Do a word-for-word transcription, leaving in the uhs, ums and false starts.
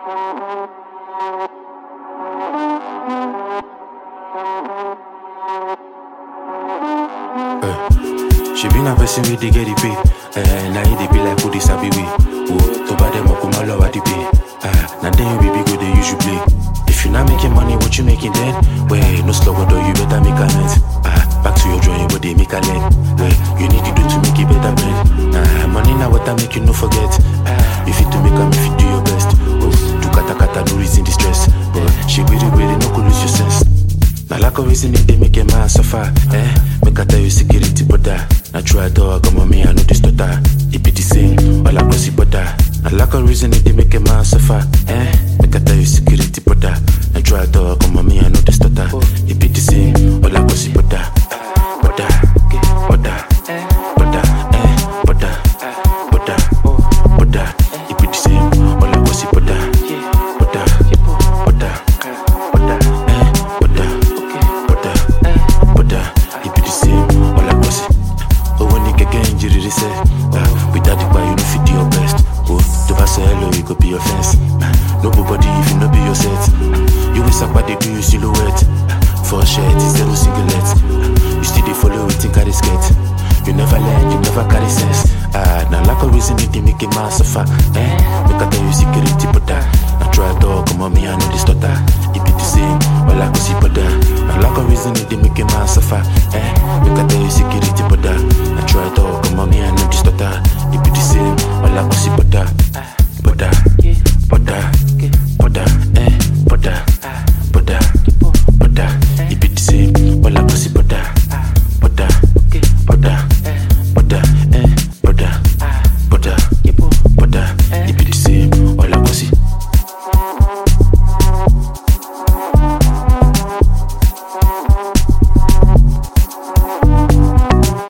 She been a person with the get it pay. Eh, now they be like who this I be with. Oh, to buy them up on my love at the pay. Ah, now then you be good, they use you play. If you're not making money, what you making then? Wait, no slow though, you better make a lens. Ah, back to your drawing, but they make a lens. Wait, you need to do to make it better, man. Ah, money now what I make you no forget. Ah, if you to make a, if you do your best. Oh, do kata kata, no reason distress. But she really, really no could lose your sense. Now like a reason if they make a man suffer, eh? Make I tell you security, brother. Now try dog, come on me, I know this daughter. It be the same, all I see brother. Now like a reason if they make a man suffer, eh? Make I tell you security, brother. Now try dog, come on me, I know this daughter. It be the same, all I see brother. Brother, brother, brother, eh? Brother, brother, brother. It be the same, all I see brother. Brother, brother, brother, eh? Brother, brother, brother. It be the same, all I see. Oh, when you get injured, they say, ah, without the bar, you know fit do your best. Oh, to pass a hello, you could be your fence. Nobody if you know be your set. You wish up what they do, you silhouette. For shirt, it's zero singlet. You still they follow it, think I skate. You never learn, you never carry sense. Ah, now like a reason they make a man suffer. Eh, make I tell you security, but that. Now try dog, come on me, I know this daughter. It be the same, all I can see, but that. Now like a reason they make a man suffer. Eh, make I tell you security, but that.